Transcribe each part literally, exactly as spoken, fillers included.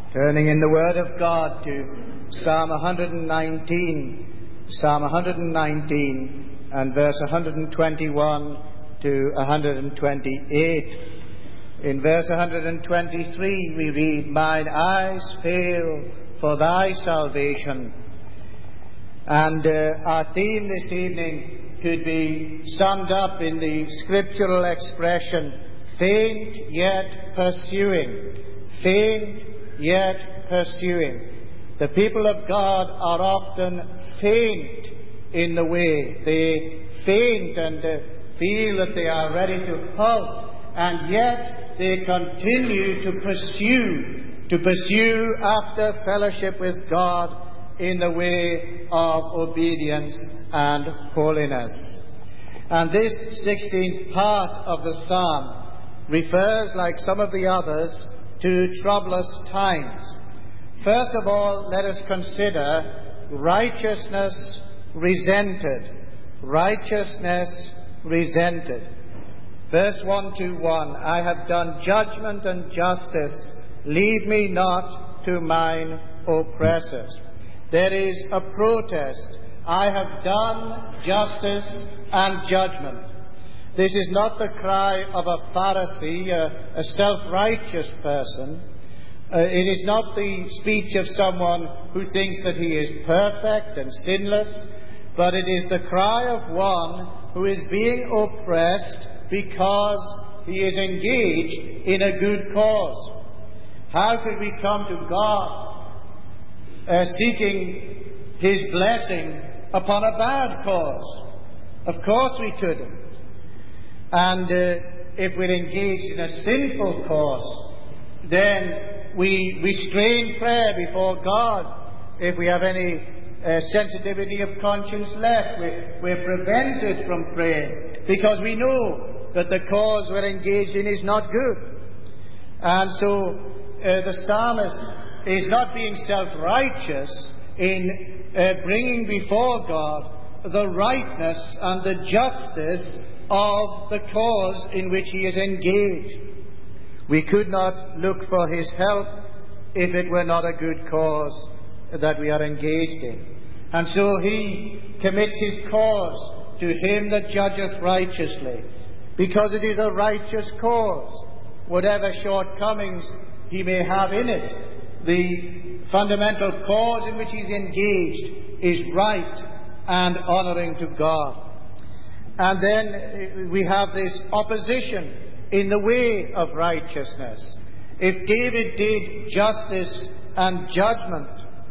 Turning in the Word of God to Psalm one nineteen, Psalm one nineteen and verse one twenty-one to one twenty-eight. In verse one twenty-three we read, "Mine eyes fail for thy salvation." And uh, our theme this evening could be summed up in the scriptural expression, faint yet pursuing. Faint yet pursuing. The people of God are often faint in the way. They faint and uh, feel that they are ready to halt, and yet they continue to pursue, to pursue after fellowship with God in the way of obedience and holiness. And this sixteenth part of the psalm refers, like some of the others, to troublous times. First of all, let us consider righteousness resented. Righteousness resented. Verse one to one, "I have done judgment and justice. Leave me not to mine oppressors." There is a protest. I have done justice and judgment. This is not the cry of a Pharisee, a, a self-righteous person. Uh, it is not the speech of someone who thinks that he is perfect and sinless, but it is the cry of one who is being oppressed because he is engaged in a good cause. How could we come to God uh, seeking His blessing upon a bad cause? Of course we couldn't. And uh, if we're engaged in a sinful cause, then we restrain prayer before God. If we have any uh, sensitivity of conscience left, we're, we're prevented from praying because we know that the cause we're engaged in is not good. And so uh, the psalmist is not being self-righteous in uh, bringing before God the rightness and the justice of the cause in which he is engaged. We could not look for his help if it were not a good cause that we are engaged in. And so he commits his cause to him that judgeth righteously, because it is a righteous cause. Whatever shortcomings he may have in it, the fundamental cause in which he is engaged is right and honouring to God. And then we have this opposition in the way of righteousness. If David did justice and judgment,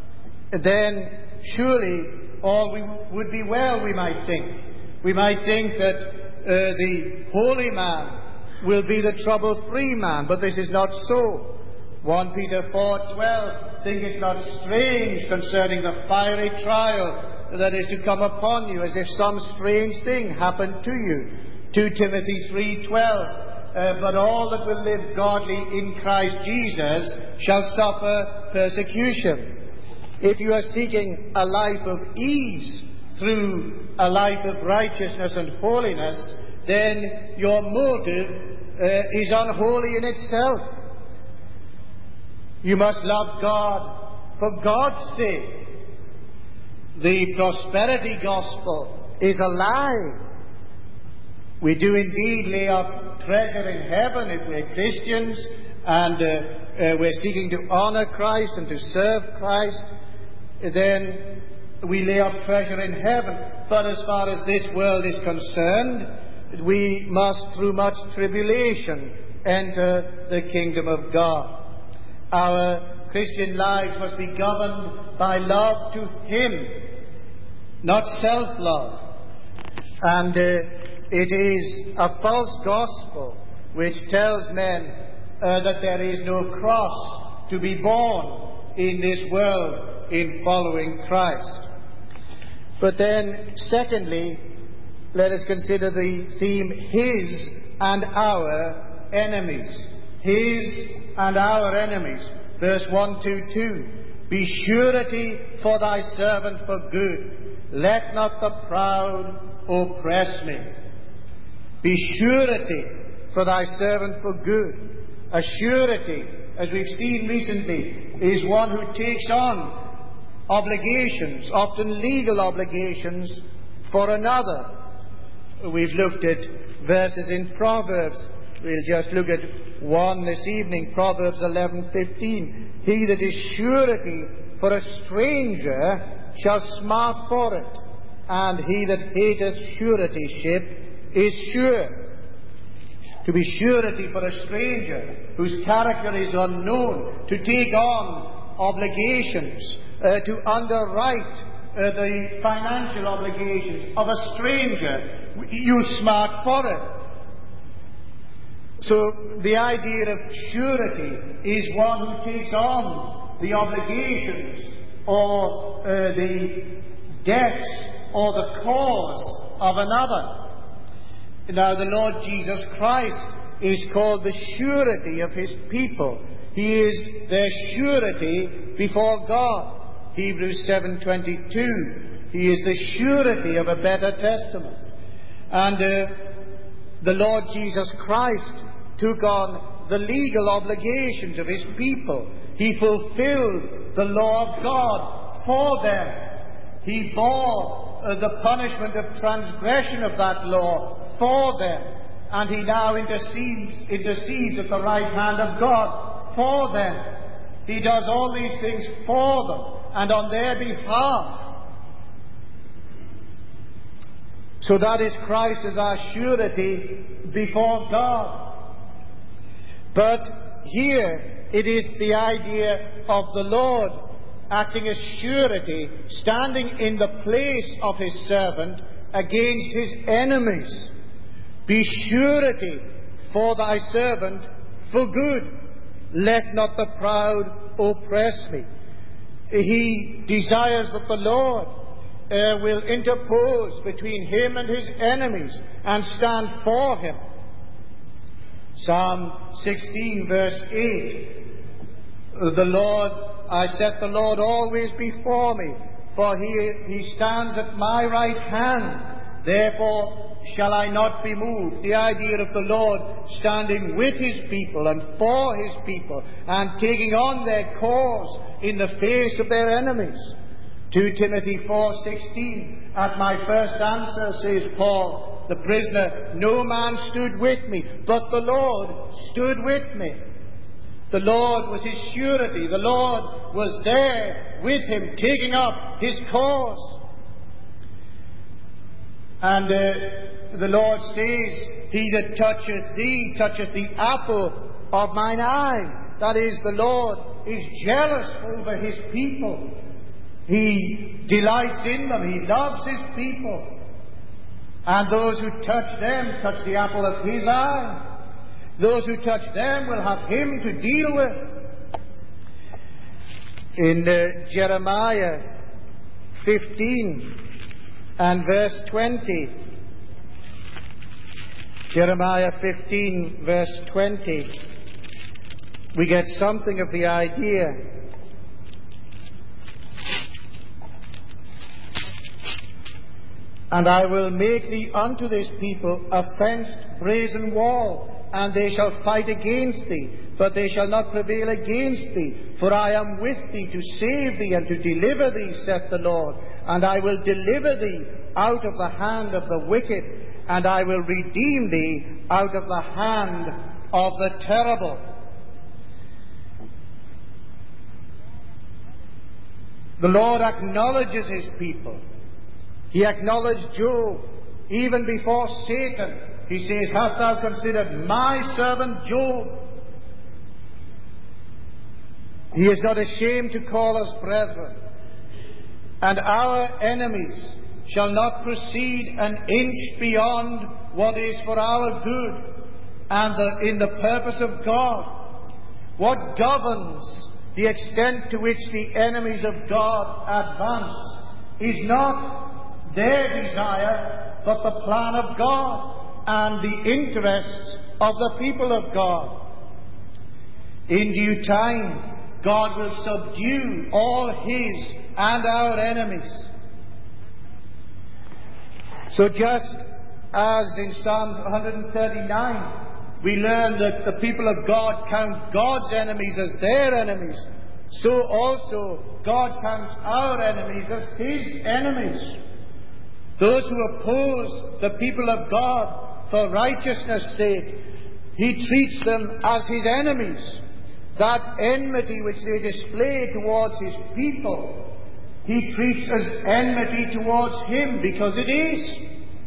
then surely all we would be well, we might think. We might think that uh, the holy man will be the trouble-free man, but this is not so. First Peter four twelve, "Think it not strange concerning the fiery trial that is to come upon you, as if some strange thing happened to you." Second Timothy three twelve, uh, "But all that will live godly in Christ Jesus shall suffer persecution." If you are seeking a life of ease through a life of righteousness and holiness, then your motive uh, is unholy in itself. You must love God for God's sake. The prosperity gospel is a lie. We do indeed lay up treasure in heaven if we're Christians and uh, uh, we're seeking to honour Christ and to serve Christ. Then we lay up treasure in heaven. But as far as this world is concerned, we must, through much tribulation, enter the kingdom of God. Our Christian lives must be governed by love to Him, not self-love. And uh, it is a false gospel which tells men uh, that there is no cross to be borne in this world in following Christ. But then, secondly, let us consider the theme, His and our enemies. His and our enemies. Verse one to two, "Be surety for thy servant for good. Let not the proud oppress me." Be surety for thy servant for good. A surety as we've seen recently, is one who takes on obligations, often legal obligations, for another. We've looked at verses in Proverbs. We'll just look at one this evening, Proverbs eleven fifteen. He that is surety for a stranger shall smart for it, and he that hateth suretyship is sure. To be surety for a stranger whose character is unknown, to take on obligations, uh, to underwrite uh, the financial obligations of a stranger, you smart for it. So the idea of surety is one who takes on the obligations or uh, the debts or the cause of another. Now the Lord Jesus Christ is called the surety of His people. He is their surety before God. Hebrews seven twenty-two. He is the surety of a better testament. And uh, the Lord Jesus Christ took on the legal obligations of His people. He fulfilled the law of God for them. He bore uh, the punishment of transgression of that law for them. And He now intercedes, intercedes at the right hand of God for them. He does all these things for them and on their behalf. So that is Christ as our surety before God. But here it is the idea of the Lord acting as surety, standing in the place of His servant against His enemies. Be surety for thy servant for good. Let not the proud oppress me. He desires that the Lord uh, will interpose between him and his enemies and stand for him. Psalm sixteen verse eight. The Lord, I set the Lord always before me, for he, he stands at my right hand. Therefore shall I not be moved. The idea of the Lord standing with His people and for His people and taking on their cause in the face of their enemies. Second Timothy four sixteen. At my first answer, says Paul, the prisoner, no man stood with me, but the Lord stood with me. The Lord was his surety. The Lord was there with him, taking up his cause. And uh, the Lord says, he that toucheth thee toucheth the apple of mine eye. That is, the Lord is jealous over His people. He delights in them. He loves His people. And those who touch them touch the apple of His eye. Those who touch them will have Him to deal with. In uh, Jeremiah fifteen and verse twenty. Jeremiah fifteen verse twenty. We get something of the idea. And I will make thee unto this people a fenced brazen wall, and they shall fight against thee, but they shall not prevail against thee. For I am with thee to save thee and to deliver thee, saith the Lord. And I will deliver thee out of the hand of the wicked, and I will redeem thee out of the hand of the terrible. The Lord acknowledges His people. He acknowledged Job even before Satan. He says, hast thou considered my servant Job? He is not ashamed to call us brethren. And our enemies shall not proceed an inch beyond what is for our good and the, in the purpose of God. What governs the extent to which the enemies of God advance is not their desire, but the plan of God and the interests of the people of God. In due time, God will subdue all His and our enemies. So just as in Psalm one thirty-nine, we learn that the people of God count God's enemies as their enemies. So also God counts our enemies as His enemies. Those who oppose the people of God for righteousness' sake, He treats them as His enemies. That enmity which they display towards His people, He treats as enmity towards Him, because it is.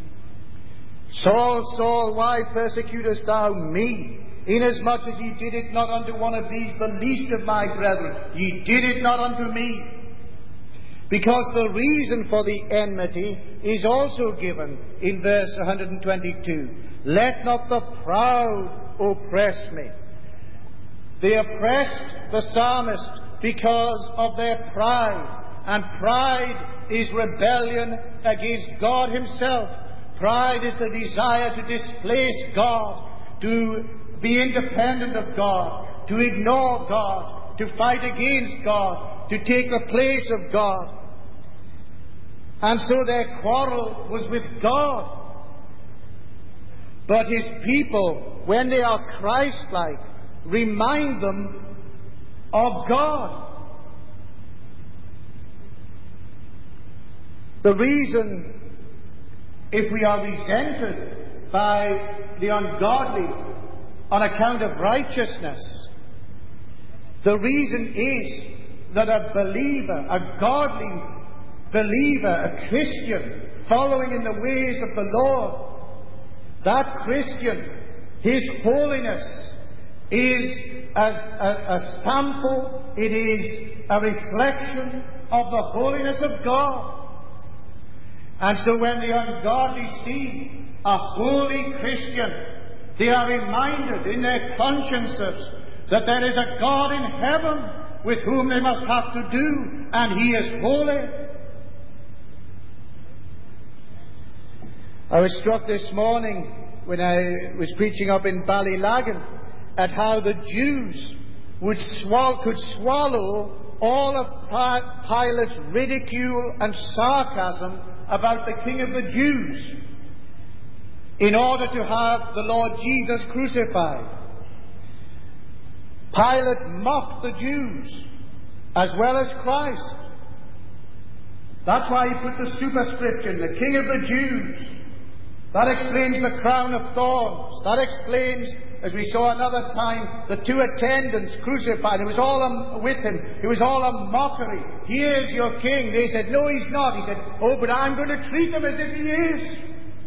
Saul, Saul, why persecutest thou me? Inasmuch as ye did it not unto one of these, the least of my brethren, ye did it not unto me. Because the reason for the enmity is also given in verse one hundred twenty-two. Let not the proud oppress me. They oppressed the psalmist because of their pride. And pride is rebellion against God Himself. Pride is the desire to displace God, to be independent of God, to ignore God, to fight against God, to take the place of God. And so their quarrel was with God. But His people, when they are Christ-like, remind them of God. The reason, if we are resented by the ungodly on account of righteousness, the reason is that a believer, a godly believer, a Christian, following in the ways of the Lord, that Christian, his holiness is a, a, a sample, it is a reflection of the holiness of God. And so when the ungodly see a holy Christian, they are reminded in their consciences that there is a God in heaven with whom they must have to do, and He is holy. I was struck this morning when I was preaching up in Ballylagan at how the Jews would swallow, could swallow all of Pilate's ridicule and sarcasm about the King of the Jews in order to have the Lord Jesus crucified. Pilate mocked the Jews as well as Christ. That's why he put the superscription, the King of the Jews. That explains the crown of thorns. That explains, as we saw another time, the two attendants crucified. It was all a, with him. It was all a mockery. Here's your king. They said, no, he's not. He said, oh, but I'm going to treat him as if he is.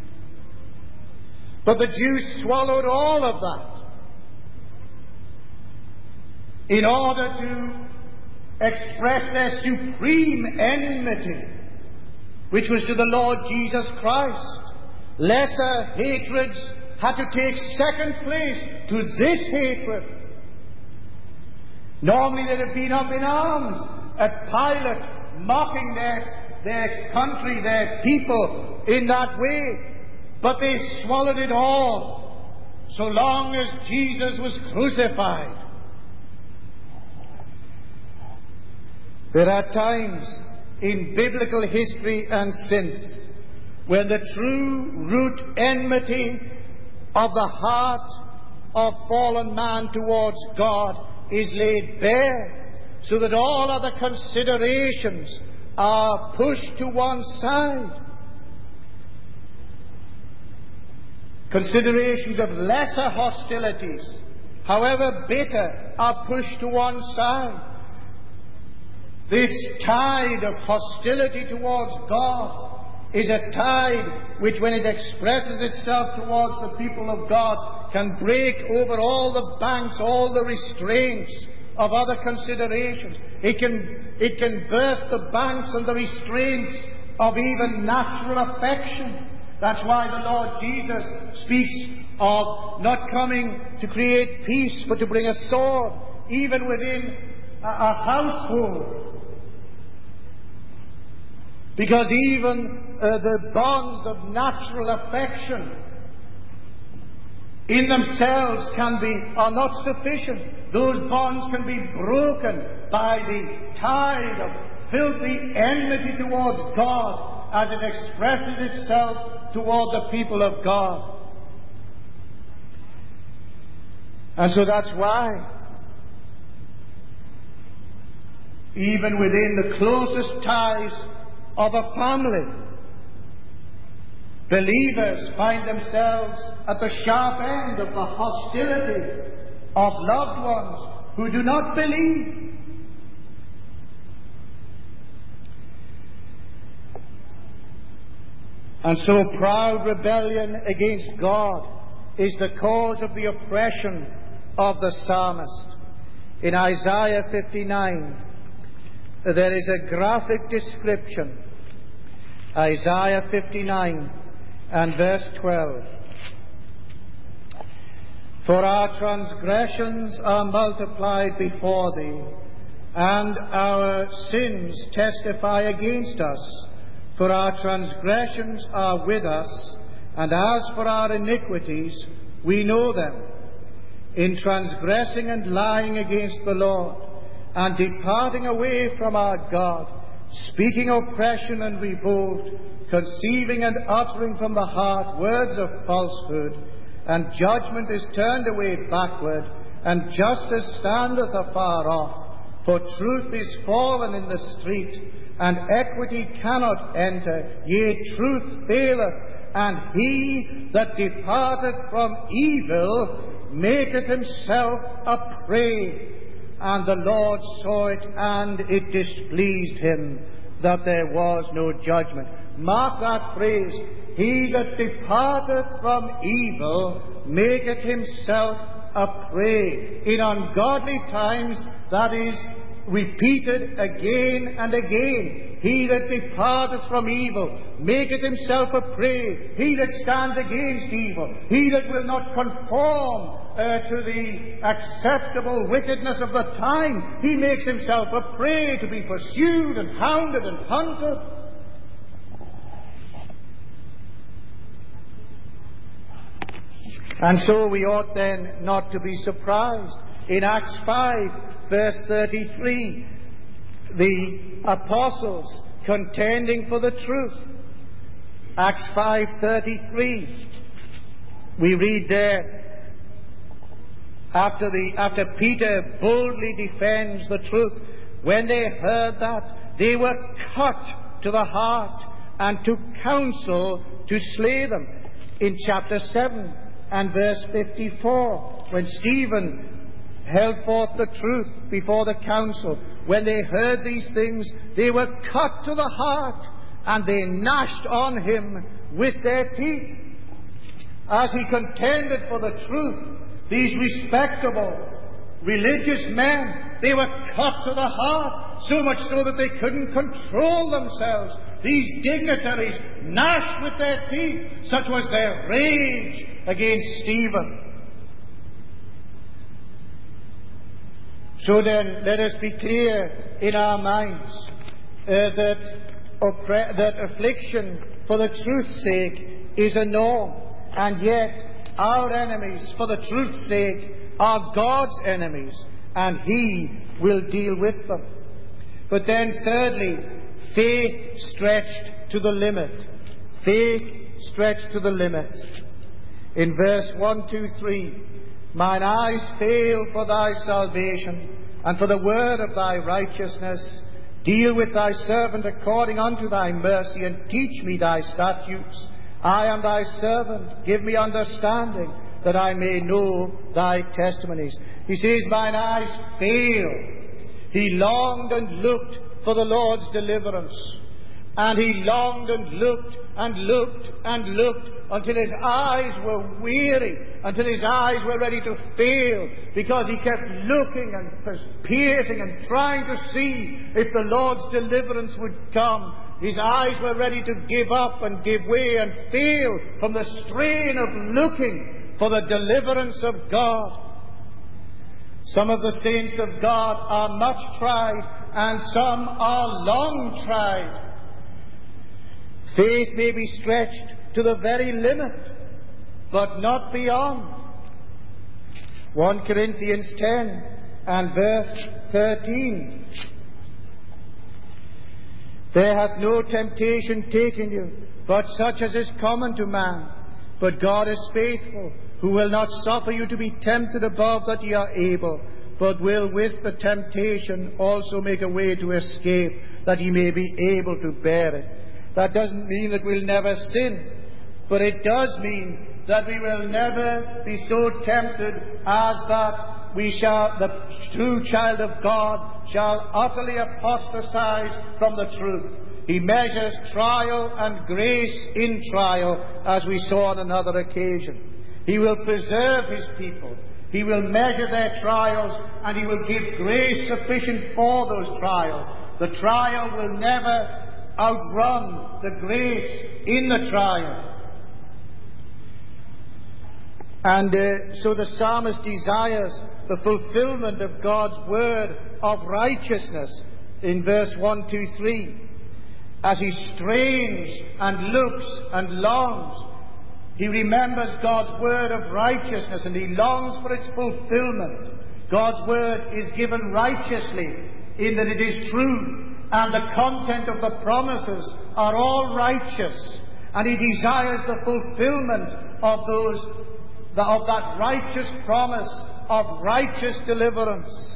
But the Jews swallowed all of that in order to express their supreme enmity, which was to the Lord Jesus Christ. Lesser hatreds had to take second place to this hatred. Normally they'd have been up in arms at Pilate, mocking their, their country, their people in that way. But they swallowed it all, so long as Jesus was crucified. There are times in biblical history and since when the true root enmity of the heart of fallen man towards God is laid bare, so that all other considerations are pushed to one side. Considerations of lesser hostilities, however bitter, are pushed to one side. This tide of hostility towards God is a tide which, when it expresses itself towards the people of God, can break over all the banks, all the restraints of other considerations. It can, it can burst the banks and the restraints of even natural affection. That's why the Lord Jesus speaks of not coming to create peace, but to bring a sword, even within a, a household. Because even uh, the bonds of natural affection in themselves can be, are not sufficient. Those bonds can be broken by the tide of filthy enmity towards God as it expresses itself toward the people of God. And so that's why, even within the closest ties of a family, believers find themselves at the sharp end of the hostility of loved ones who do not believe. And so proud rebellion against God is the cause of the oppression of the psalmist. In Isaiah fifty-nine, there is a graphic description. Isaiah fifty-nine and verse twelve. For our transgressions are multiplied before thee, and our sins testify against us. For our transgressions are with us, and as for our iniquities, we know them. In transgressing and lying against the Lord, and departing away from our God, speaking oppression and revolt, conceiving and uttering from the heart words of falsehood, and judgment is turned away backward, and justice standeth afar off. For truth is fallen in the street, and equity cannot enter. Yea, truth faileth, and he that departeth from evil maketh himself a prey. And the Lord saw it, and it displeased him that there was no judgment. Mark that phrase. He that departeth from evil maketh himself a prey. In ungodly times, that is repeated again and again. He that departeth from evil maketh himself a prey. He that stands against evil, he that will not conform uh, to the acceptable wickedness of the time, he makes himself a prey to be pursued and hounded and hunted. And so we ought then not to be surprised. In Acts five, verse thirty-three, the apostles contending for the truth. Acts five thirty-three, we read there, after, the, after Peter boldly defends the truth, when they heard that, they were cut to the heart and took counsel to slay them. In chapter seven and verse fifty-four, when Stephen held forth the truth before the council, when they heard these things, they were cut to the heart, and they gnashed on him with their teeth. As he contended for the truth, these respectable religious men, they were cut to the heart, so much so that they couldn't control themselves. These dignitaries gnashed with their teeth, such was their rage against Stephen. So then, let us be clear in our minds uh, that, oppre- that affliction for the truth's sake is a norm, and yet our enemies for the truth's sake are God's enemies, and He will deal with them. But then thirdly, faith stretched to the limit. Faith stretched to the limit. In verse one, two, three, mine eyes fail for thy salvation, and for the word of thy righteousness. Deal with thy servant according unto thy mercy, and teach me thy statutes. I am thy servant. Give me understanding, that I may know thy testimonies. He says, mine eyes fail. He longed and looked for the Lord's deliverance. And he longed and looked and looked and looked until his eyes were weary, until his eyes were ready to fail, because he kept looking and piercing and trying to see if the Lord's deliverance would come. His eyes were ready to give up and give way and fail from the strain of looking for the deliverance of God. Some of the saints of God are much tried, and some are long tried. Faith may be stretched to the very limit, but not beyond. First Corinthians ten and verse thirteen. There hath no temptation taken you, but such as is common to man. But God is faithful, who will not suffer you to be tempted above that ye are able, but will with the temptation also make a way to escape, that ye may be able to bear it. That doesn't mean that we'll never sin, but it does mean that we will never be so tempted as that we shall, the true child of God, shall utterly apostatize from the truth. He measures trial and grace in trial, as we saw on another occasion. He will preserve His people. He will measure their trials, and He will give grace sufficient for those trials. The trial will never outrun the grace in the trial. And uh, so the psalmist desires the fulfillment of God's word of righteousness in verse one, two, three. As he strains and looks and longs, he remembers God's word of righteousness, and he longs for its fulfillment. God's word is given righteously in that it is true, and the content of the promises are all righteous, and he desires the fulfillment of those of that righteous promise of righteous deliverance.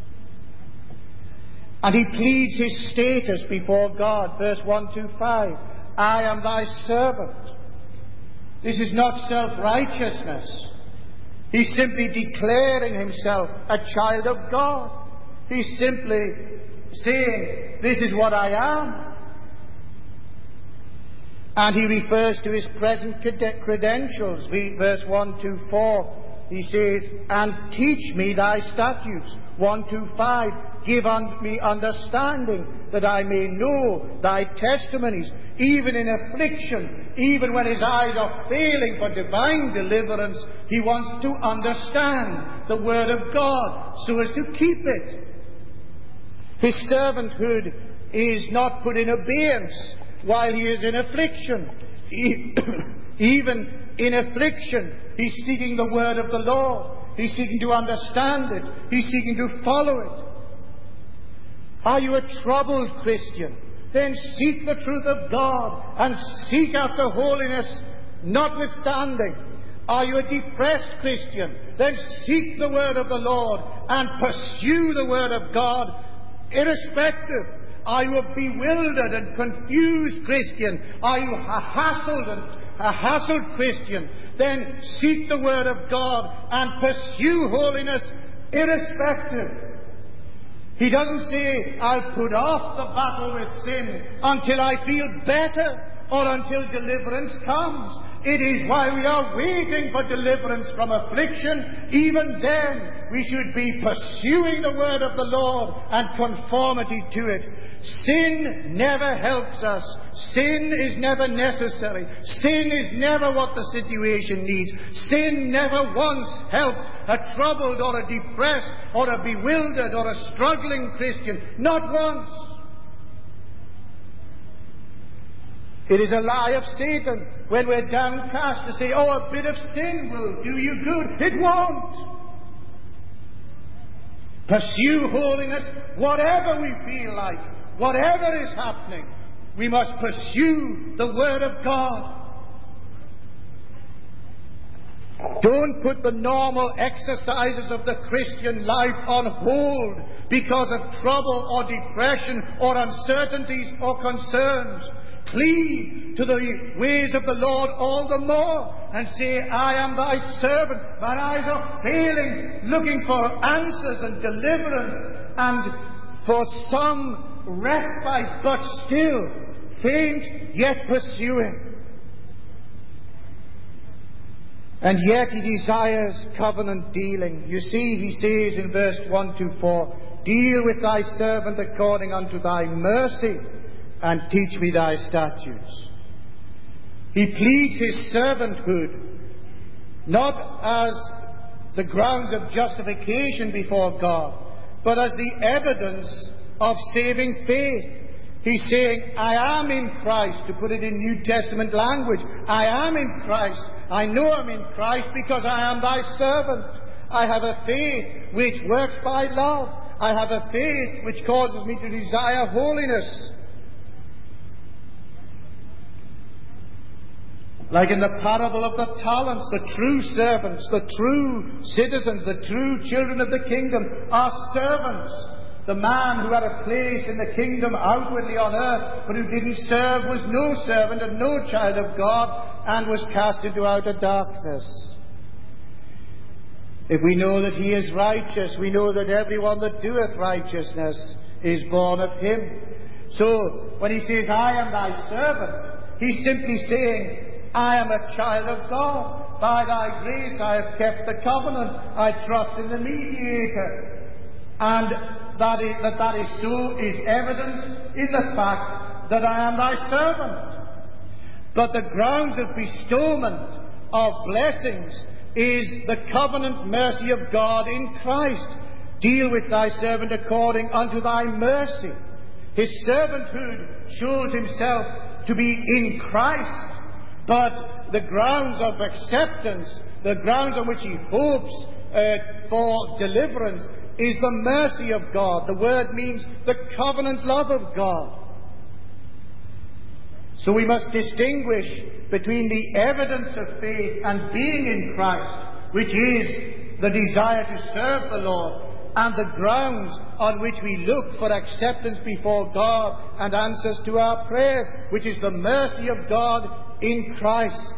And he pleads his status before God. Verse one to five. I am thy servant. This is not self-righteousness. He's simply declaring himself a child of God. He's simply saying, this is what I am. And he refers to his present credentials. Verse one to four. He says, and teach me thy statutes. one to five. Give unto me understanding, that I may know thy testimonies, even in affliction, even when his eyes are failing for divine deliverance. He wants to understand the word of God so as to keep it. His servanthood is not put in abeyance while he is in affliction. He, even in affliction, he's seeking the word of the Lord. He's seeking to understand it. He's seeking to follow it. Are you a troubled Christian? Then seek the truth of God and seek after holiness notwithstanding. Are you a depressed Christian? Then seek the word of the Lord and pursue the word of God irrespective. Are you a bewildered and confused Christian? Are you a hassled and a hassled Christian? Then seek the word of God and pursue holiness irrespective. He doesn't say, I'll put off the battle with sin until I feel better or until deliverance comes. It is while we are waiting for deliverance from affliction, even then we should be pursuing the word of the Lord and conformity to it. Sin never helps us. Sin is never necessary. Sin is never what the situation needs. Sin never once helped a troubled or a depressed or a bewildered or a struggling Christian. Not once. It is a lie of Satan when we're downcast to say, oh, a bit of sin will do you good. It won't. Pursue holiness whatever we feel like, whatever is happening. We must pursue the word of God. Don't put the normal exercises of the Christian life on hold because of trouble or depression or uncertainties or concerns. Cleave to the ways of the Lord all the more and say, I am thy servant. My eyes are failing, looking for answers and deliverance and for some respite, but still faint yet pursuing. And yet he desires covenant dealing. You see, he says in verse one to four, deal with thy servant according unto thy mercy, and teach me thy statutes. He pleads his servanthood, not as the grounds of justification before God, but as the evidence of saving faith. He's saying, I am in Christ, to put it in New Testament language. I am in Christ. I know I'm in Christ because I am thy servant. I have a faith which works by love. I have a faith which causes me to desire holiness. Like in the parable of the talents, the true servants, the true citizens, the true children of the kingdom are servants. The man who had a place in the kingdom outwardly on earth, but who didn't serve, was no servant and no child of God, and was cast into outer darkness. If we know that he is righteous, we know that everyone that doeth righteousness is born of him. So, when he says, I am thy servant, he's simply saying, I am a child of God. By thy grace I have kept the covenant. I trust in the mediator. And that is, that, that is so is evidenced in the fact that I am thy servant. But the grounds of bestowment of blessings is the covenant mercy of God in Christ. Deal with thy servant according unto thy mercy. His servanthood shows himself to be in Christ. But the grounds of acceptance, the grounds on which he hopes uh, for deliverance, is the mercy of God. The word means the covenant love of God. So we must distinguish between the evidence of faith and being in Christ, which is the desire to serve the Lord, and the grounds on which we look for acceptance before God and answers to our prayers, which is the mercy of God in Christ.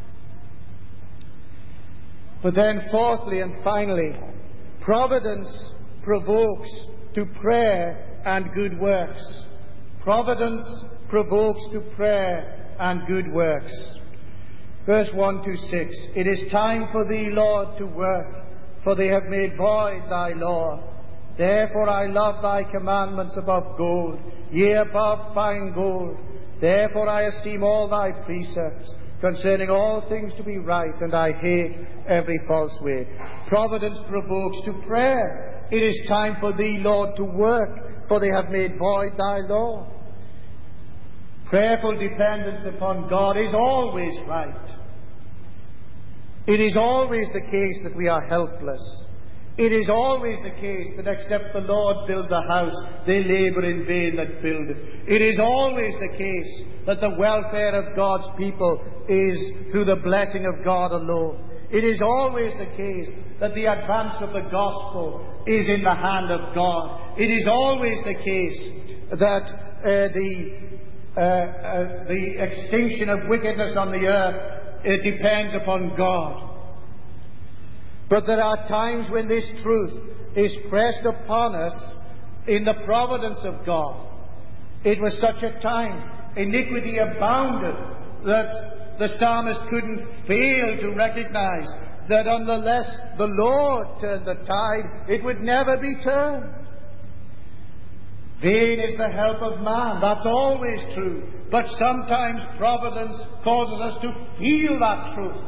But then fourthly and finally, providence provokes to prayer and good works. Providence provokes to prayer and good works. Verse one to six. It is time for thee, Lord, to work, for they have made void thy law. Therefore I love thy commandments above gold, yea, above fine gold. Therefore I esteem all thy precepts, concerning all things to be right, and I hate every false way. Providence provokes to prayer. It is time for thee, Lord, to work, for they have made void thy law. Prayerful dependence upon God is always right. It is always the case that we are helpless. It is always the case that except the Lord build the house, they labour in vain that build it. It is always the case that the welfare of God's people is through the blessing of God alone. It is always the case that the advance of the gospel is in the hand of God. It is always the case that uh, the, uh, uh, the extinction of wickedness on the earth it depends upon God. But there are times when this truth is pressed upon us in the providence of God. It was such a time, iniquity abounded, that the psalmist couldn't fail to recognize that unless the Lord turned the tide, it would never be turned. Vain is the help of man. That's always true. But sometimes providence causes us to feel that truth.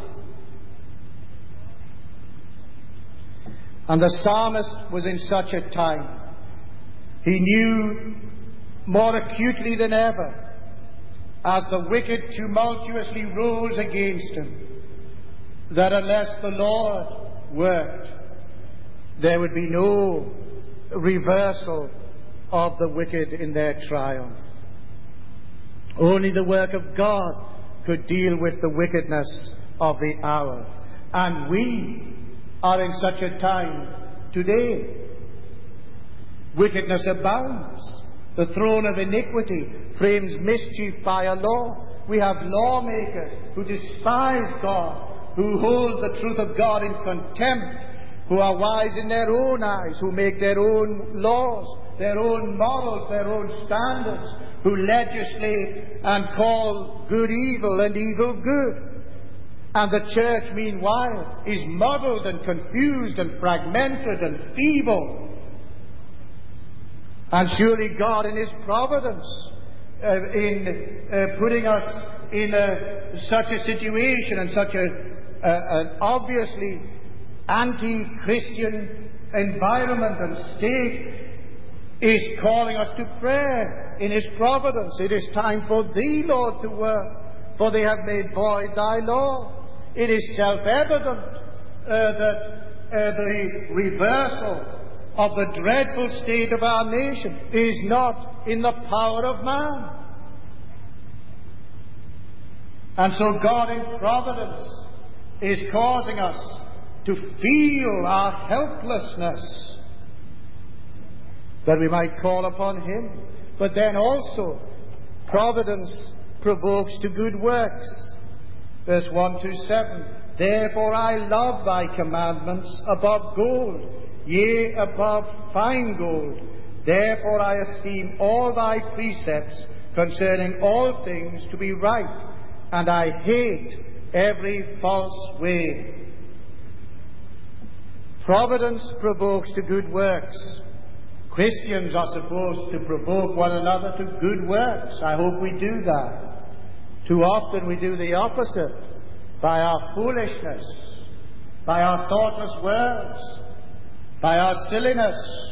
And the psalmist was in such a time. He knew more acutely than ever, as the wicked tumultuously rose against him, that unless the Lord worked, there would be no reversal of the wicked in their triumph. Only the work of God could deal with the wickedness of the hour. And we are in such a time today. Wickedness abounds. The throne of iniquity frames mischief by a law. We have lawmakers who despise God, who hold the truth of God in contempt, who are wise in their own eyes, who make their own laws, their own morals, their own standards, who legislate and call good evil and evil good. And the church, meanwhile, is muddled and confused and fragmented and feeble. And surely God, in His providence, uh, in uh, putting us in a, such a situation and such a, uh, an obviously anti-Christian environment and state, is calling us to prayer in His providence. It is time for Thee, Lord, to work, for they have made void Thy law. It is self-evident uh, that uh, the reversal of the dreadful state of our nation is not in the power of man. And so God in providence is causing us to feel our helplessness, that we might call upon Him. But then also, providence provokes to good works. Verse one to seven. Therefore I love thy commandments above gold, yea, above fine gold. Therefore I esteem all thy precepts concerning all things to be right, and I hate every false way. Providence provokes to good works. Christians are supposed to provoke one another to good works. I hope we do that. Too often we do the opposite, by our foolishness, by our thoughtless words, by our silliness,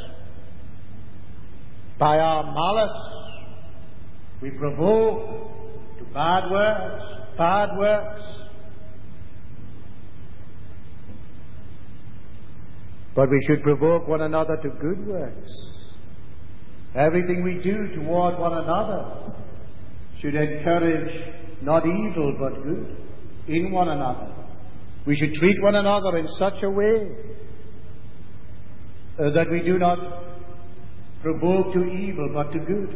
by our malice. We provoke to bad words, bad works. But we should provoke one another to good works. Everything we do toward one another should encourage not evil but good in one another. We should treat one another in such a way uh, that we do not provoke to evil but to good.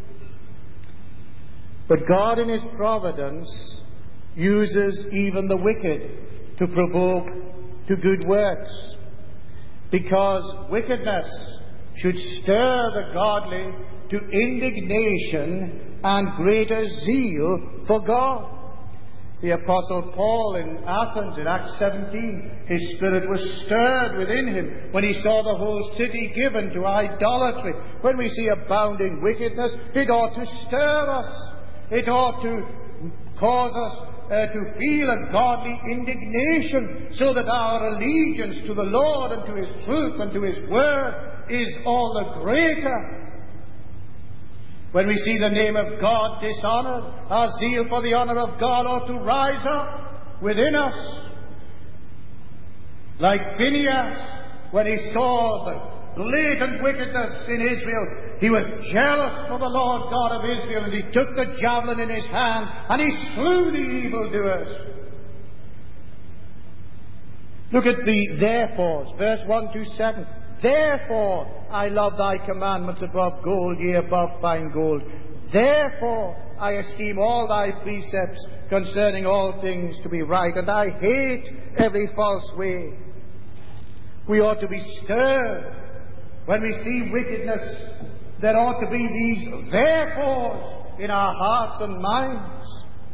But God in His providence uses even the wicked to provoke to good works, because wickedness should stir the godly to indignation and greater zeal for God. The Apostle Paul in Athens in Acts seventeen, his spirit was stirred within him when he saw the whole city given to idolatry. When we see abounding wickedness, it ought to stir us. It ought to cause us uh, to feel a godly indignation, so that our allegiance to the Lord and to His truth and to His word is all the greater. When we see the name of God dishonored, our zeal for the honor of God ought to rise up within us. Like Phinehas, when he saw the blatant wickedness in Israel, he was jealous for the Lord God of Israel, and he took the javelin in his hands and he slew the evildoers. Look at the therefores, verse one to seven. Therefore I love thy commandments above gold, yea, above fine gold. Therefore I esteem all thy precepts concerning all things to be right, and I hate every false way. We ought to be stirred when we see wickedness. There ought to be these therefores in our hearts and minds.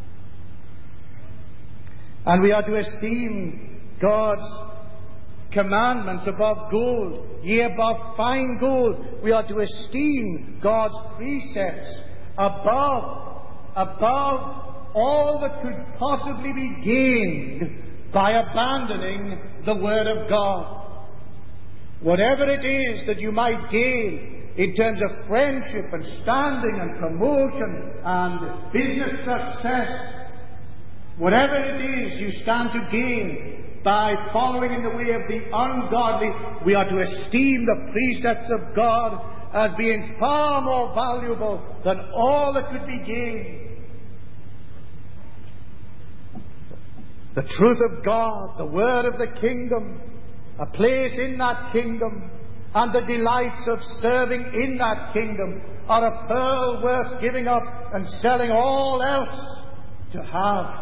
And we are to esteem God's commandments above gold, yea, above fine gold. We are to esteem God's precepts above, above all that could possibly be gained by abandoning the Word of God. Whatever it is that you might gain in terms of friendship and standing and promotion and business success, whatever it is you stand to gain by following in the way of the ungodly, we are to esteem the precepts of God as being far more valuable than all that could be gained. The truth of God, the word of the kingdom, a place in that kingdom, and the delights of serving in that kingdom are a pearl worth giving up and selling all else to have.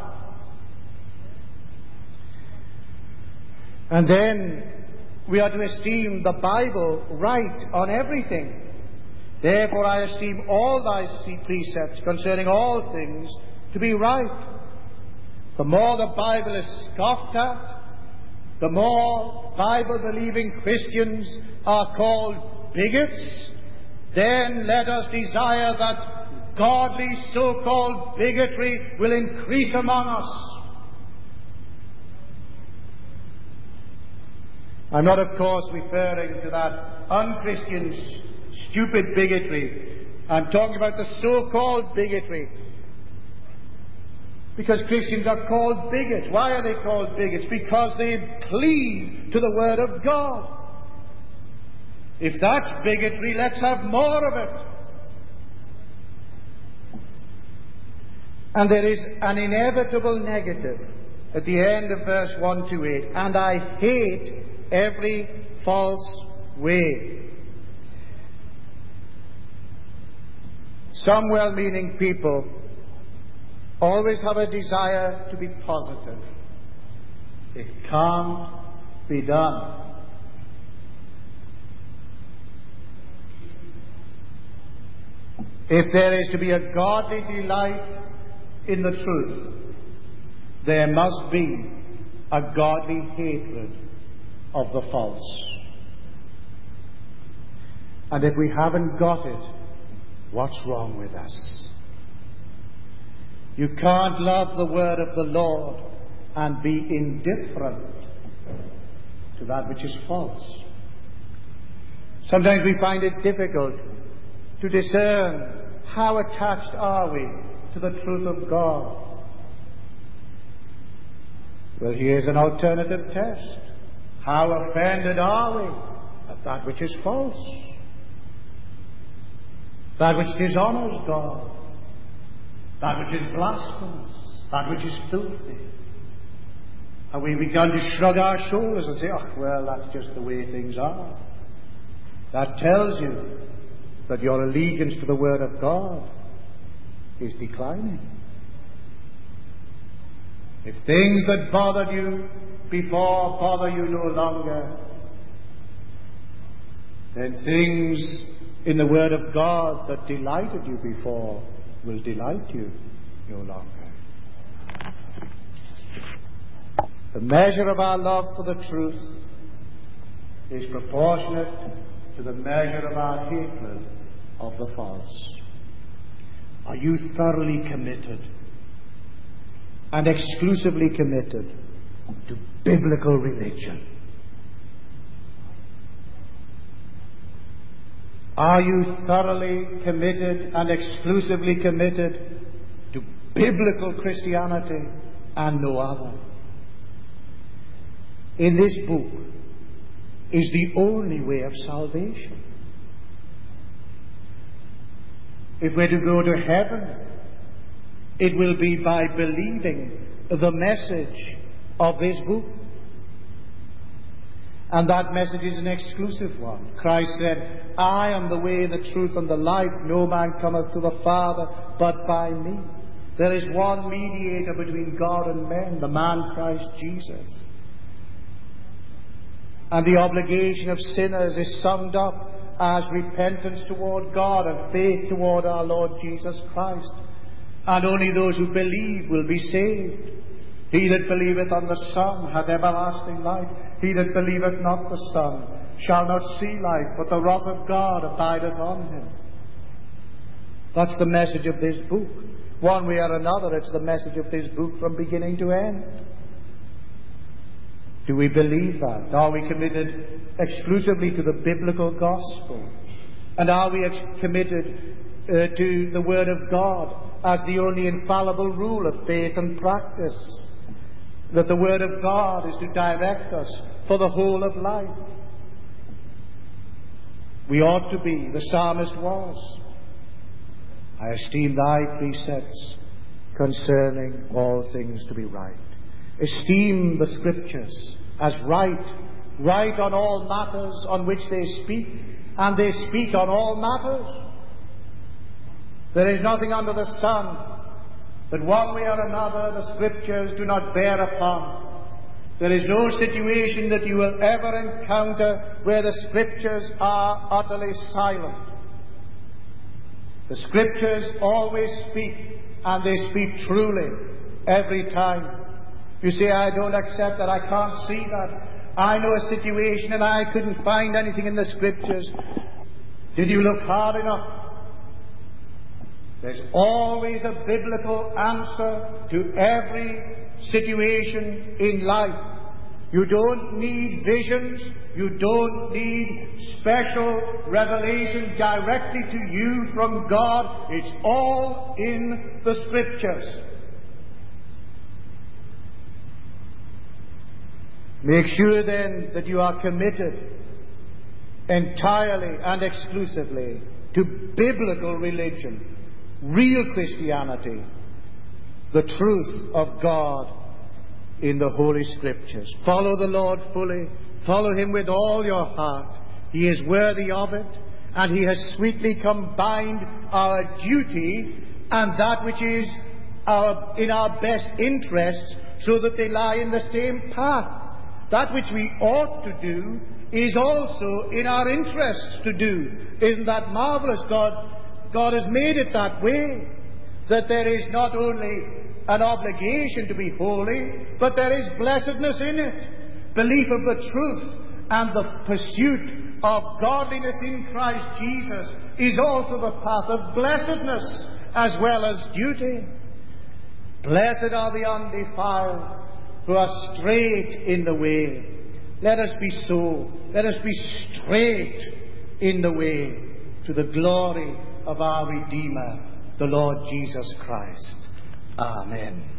And then we are to esteem the Bible right on everything. Therefore I esteem all thy precepts concerning all things to be right. The more the Bible is scoffed at, the more Bible-believing Christians are called bigots, then let us desire that godly so-called bigotry will increase among us. I'm not, of course, referring to that unchristian, stupid bigotry. I'm talking about the so-called bigotry. Because Christians are called bigots. Why are they called bigots? Because they cleave to the Word of God. If that's bigotry, let's have more of it. And there is an inevitable negative at the end of verse one to eight. And I hate every false way. Some well-meaning people always have a desire to be positive. It can't be done. If there is to be a godly delight in the truth, there must be a godly hatred of the false. And if we haven't got it, what's wrong with us? You can't love the word of the Lord and be indifferent to that which is false. Sometimes we find it difficult to discern how attached are we to the truth of God. Well, here's an alternative test. How offended are we at that which is false? That which dishonors God? That which is blasphemous? That which is filthy? Have we begun to shrug our shoulders and say, oh, well, that's just the way things are? That tells you that your allegiance to the Word of God is declining. If things that bothered you before bother you no longer, then things in the Word of God that delighted you before will delight you no longer. The measure of our love for the truth is proportionate to the measure of our hatred of the false. Are you thoroughly committed and exclusively committed to biblical religion? Are you thoroughly committed and exclusively committed to biblical Christianity and no other? In this book is the only way of salvation. If we're to go to heaven, it will be by believing the message of this book. And that message is an exclusive one. Christ said, I am the way, the truth, and the life. No man cometh to the Father but by me. There is one mediator between God and men, the man Christ Jesus. And the obligation of sinners is summed up as repentance toward God and faith toward our Lord Jesus Christ. And only those who believe will be saved. He that believeth on the Son hath everlasting life. He that believeth not the Son shall not see life, but the wrath of God abideth on him. That's the message of this book. One way or another, it's the message of this book from beginning to end. Do we believe that? Are we committed exclusively to the biblical gospel? And are we ex- committed uh, to the Word of God as the only infallible rule of faith and practice? That the Word of God is to direct us for the whole of life. We ought to be. The psalmist was. I esteem thy precepts concerning all things to be right. Esteem the Scriptures as right, right on all matters on which they speak, and they speak on all matters. There is nothing under the sun that one way or another the Scriptures do not bear upon. There is no situation that you will ever encounter where the Scriptures are utterly silent. The Scriptures always speak, and they speak truly every time. You say, I don't accept that, I can't see that. I know a situation and I couldn't find anything in the Scriptures. Did you look hard enough? There's always a biblical answer to every situation in life. You don't need visions. You don't need special revelation directly to you from God. It's all in the Scriptures. Make sure then that you are committed entirely and exclusively to biblical religion, real Christianity, the truth of God in the Holy Scriptures. Follow the Lord fully. Follow him with all your heart. He is worthy of it, and he has sweetly combined our duty and that which is our, in our best interests, so that they lie in the same path. That which we ought to do is also in our interests to do. Isn't that marvelous? God, God has made it that way, that there is not only an obligation to be holy, but there is blessedness in it. Belief of the truth and the pursuit of godliness in Christ Jesus is also the path of blessedness as well as duty. Blessed are the undefiled, who are straight in the way. Let us be so. Let us be straight in the way to the glory of our Redeemer, the Lord Jesus Christ. Amen.